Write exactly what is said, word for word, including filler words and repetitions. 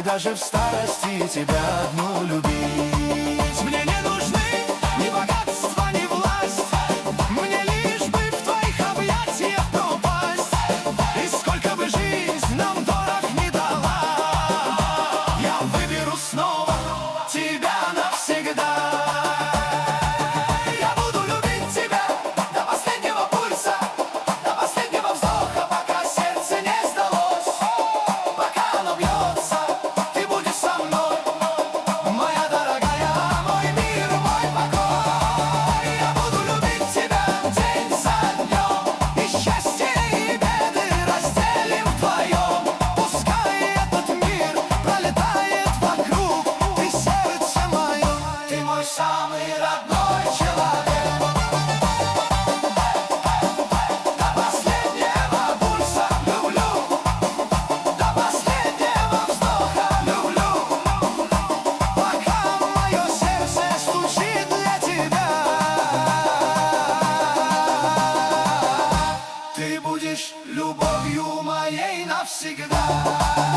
даже в старости тебя одну любить. Мне не нужны ни богатства, ни власть, мне лишь бы в твоих объятиях пропасть. И сколько бы жизнь нам дорог не дала, я выберу снова тебя навсегда. Я буду любить тебя до последнего пульса, до последнего вздоха, пока сердце не сдалось. Пока оно бьется, ты будешь со мной, моя дорогая, мой мир, мой покой. Я буду любить тебя день за днем, и счастье и беды разделим вдвоем. Пускай этот мир пролетает вокруг, ты сердце мое, ты мой самый родной человек. До последнего пульса люблю, до последнего вздоха люблю, пока мое сердце стучит для тебя. Ты будешь любовью моей навсегда.